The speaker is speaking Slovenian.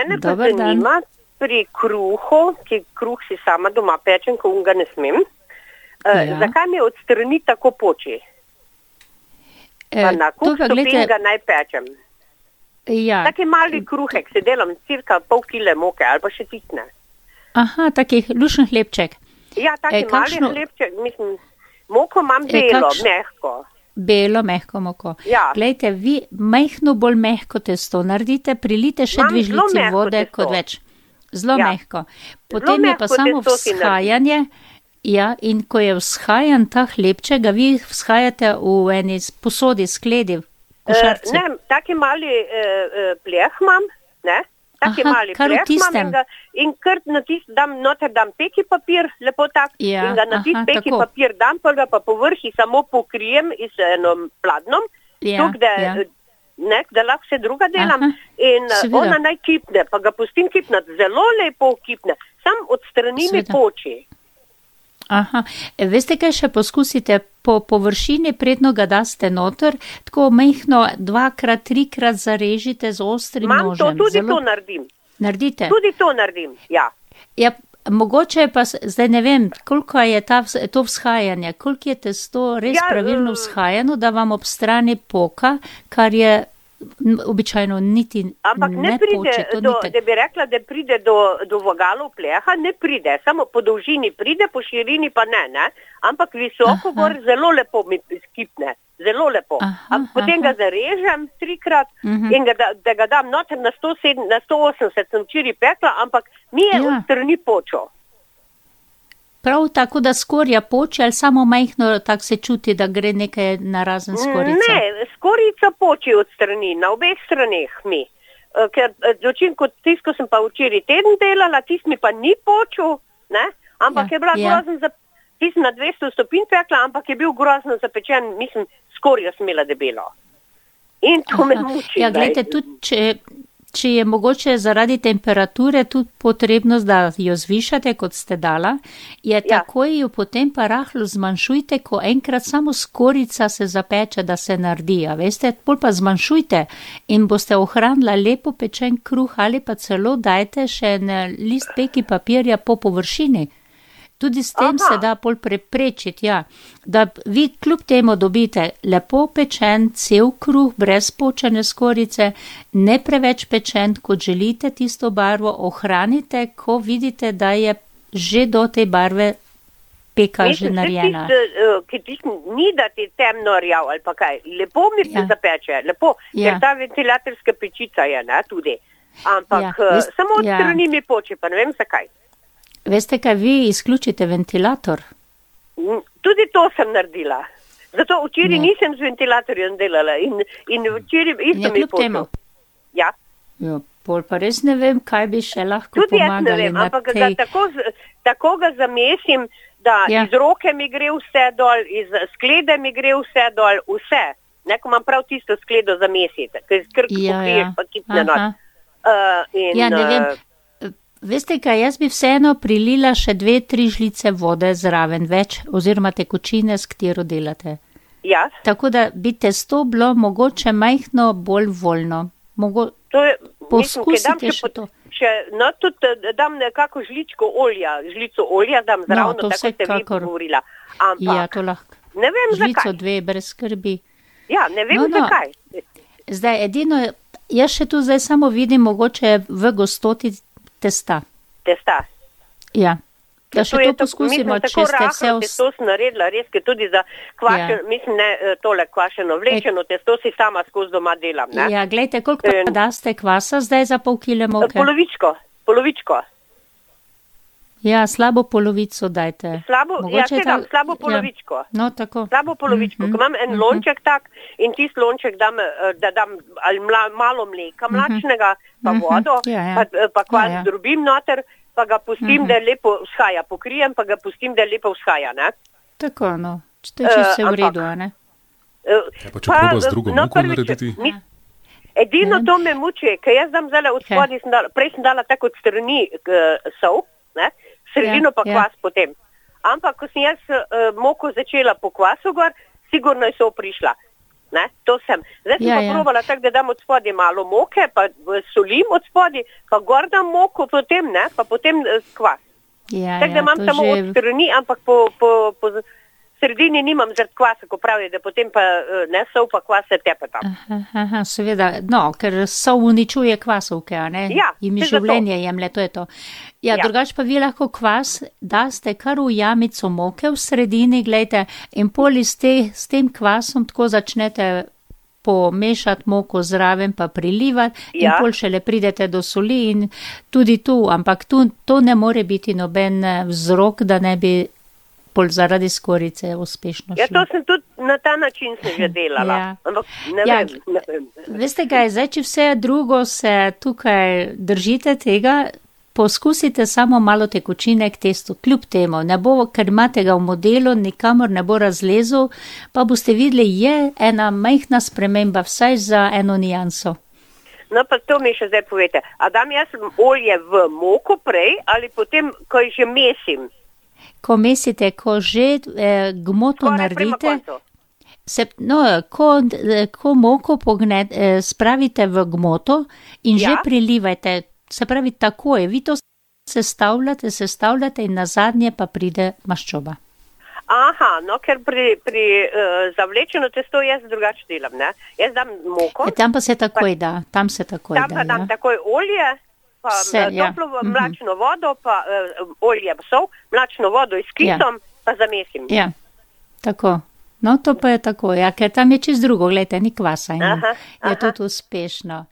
Mene pa zanima pri kruhu, ki kruh si sama doma pečem, ko ga ne smem, zakaj mi odstrani tako poči? Pa na kuh stopin ga naj pečem. Ja. Taki mali kruhek, se delam cirka pol kile moke ali pa še tisne. Aha, taki lušen hlebček. Ja, taki mali hlebček, mislim, moko imam belo, mehko. Belo, mehko moko. Ja. Glejte, vi majhno bolj mehko testo naredite, prilite še 2 žlici vode kot več. Zelo mehko. Potem je pa samo vzhajanje. Ja, in ko je vzhajan ta hlebček, ga vi vzhajate v eni posodi, skledi, košarci. Ne, taki mali pleh imam, ne? Taki mali pleh imam in kar na tist noter dam peki papir, lepo tak, in ga na tist peki papir dam, pa ga pa po vrhi samo pokrijem z enom pladnom, da lahko vse druga delam. In ona naj kipne, pa ga pustim kipnati, zelo lepo kipne, sam odstrani mi poči. Aha, veste kaj še poskusite? Po površini predno ga daste noter, tako majhno 2x, 3x zarežite z ostrim nožem. Tudi to naredim. Naredite? Tudi to naredim, ja. Ja, mogoče pa, zdaj ne vem, koliko je to vzhajanje, koliko je testo res pravilno vzhajano, da vam ob strani poka, kar je običajno niti ne poče. Da bi rekla, da pride do vogalov pleha, ne pride, samo po dolžini pride, po širini pa ne, ampak visoko gor zelo lepo mi skipne, zelo lepo. Potem ga zarežem 3x in da ga dam noter na 180, sem včeraj pekla, ampak mi je odstrani počo. Prav tako, da skorja poče, ali samo majhno tako se čuti, da gre nekaj narazen skorica? Ne, skorica poči od strani, na obeh straneh mi. Ker dočim kot tisto sem pa včeraj teden delala, tisto mi pa ni počel, ne? Ampak je bila grozno tisto na 200 stopinj pekla, ampak je bil grozno zapečen, mislim, skorjo smela debelo. In to me muči. Ja, gledajte, tudi če je mogoče zaradi temperature tudi potrebno, da jo zvišate, kot ste dala, je takoj jo potem pa rahlo zmanjšujte, ko enkrat samo skorica se zapeče, da se naredi, veste, bolj pa zmanjšujte in boste ohranila lepo pečen kruh ali pa celo dajte še en list peki papirja po površini. Tudi s tem se da bolj preprečiti, da vi kljub temu dobite lepo pečen cel kruh, brez počene skorice, ne preveč pečen, kot želite tisto barvo, ohranite, ko vidite, da je že do te barve peka že narejena. Ni da ti temno rjav ali pa kaj, lepo mi se zapeče, lepo, ker ta ventilatorska pečica je, ne, tudi. Ampak samo od strani mi poče, pa ne vem zakaj. Veste, kaj vi izključite ventilator? Tudi to sem naredila. Zato včeraj nisem z ventilatorjem delala in včeraj isto mi počel. Ja. Ja, pol pa res ne vem, kaj bi še lahko tudi pomagali. Tudi jaz ne vem, ampak tako ga zamesim, da iz roke mi gre vse dol, iz sklede mi gre vse dol, vse. Neko imam prav tisto skledo zamesiti, ker krk pokriješ pa kitne not. Ja, ne vem. Veste kaj, jaz bi vseeno prilila še 2-3 žlice vode zraven več, oziroma tekočine, s katero delate. Ja. Tako da bi testo bilo mogoče majhno bolj voljno. Poskusite še to. No, tudi dam nekako žlico olja dam zravno, tako ste vi govorila. Ampak, ja, to lahko. Ne vem zakaj. Žlico 2, brez skrbi. Ja, ne vem zakaj. Zdaj, edino, jaz še tu zdaj samo vidim mogoče v gostoti testa. Ja. Da še to poskusimo, če ste vse... Testo sem naredila, res, ker tudi za kvašeno, mislim, ne tole kvašeno, vlečeno testo si sama skozi doma delam, ne? Ja, glejte, koliko pa daste kvasa zdaj za pol kile moke? Polovičko. Ja, slabo polovico dajte. Slabo polovičko. No, tako. Slabo polovičko, ko imam en lonček tak in tist lonček dam, da dam ali malo mleka mlačnega, pa vodo, pa kvas drobim noter, pa ga pustim, da lepo vzhaja. Pokrijem, pa ga pustim, da lepo vzhaja, ne? Tako, no. To je čisto v redu, a ne? Pa če proba z drugo moko narediti? Edino to me muči, ker jaz dam zdaj od spodaj, prej sem dala tako od strani sol, ne? Sredino pa kvas potem. Ampak, ko sem jaz moko začela po kvasu gor, sigurno je sol prišla. Ne, to sem. Zdaj sem pa probala tako, da dam od spodaj malo moke, pa solim od spodaj, pa gor dam moko, potem ne, pa potem kvas. Tako da imam samo od strani, ampak po sredini nimam zaradi kvasa, ko pravijo, da potem pa ne sol pa kvas se tepe tam. Aha, seveda, no, ker sol uničuje kvasovke, a ne? Ja, in življenje jemlje, to je to. Ja, drugač pa vi lahko kvas daste kar v jamico moke v sredini, glejte, in poli s tem kvasom tako začnete pomešati moko zraven pa prilivati in pol šele pridete do soli in tudi tu, ampak to ne more biti noben vzrok, da ne bi pol zaradi skorice uspešno šlo. Ja, to sem tudi na ta način se že delala. Ampak ne vem. Veste kaj, zdaj, če vse drugo se tukaj držite tega, poskusite samo malo tekočine k testu, kljub temu, ne bo, ker imate ga v modelu, nikamor ne bo razlezel, pa boste videli, je ena majhna sprememba, vsaj za eno nijanso. No, pa to mi še zdaj povete. A dam jaz olje v moko prej ali potem, ko že mesim? Ko mesite, ko že gmoto naredite, ko moko spravite v gmoto in že prilivajte, se pravi takoj, vi to sestavljate in nazadnje pa pride maščoba. Aha, no, ker pri zavlečeno testo jaz drugače delam, ne? Jaz dam moko. Tam pa se takoj da, tam pa dam takoj olje, pa toplo mlačno vodo, pa olje pa sol, mlačno vodo s kisom, pa zamesim. Ja, tako. No, to pa je tako, ker tam je čist drugo, gledajte, ni kvasa in je tudi uspešno.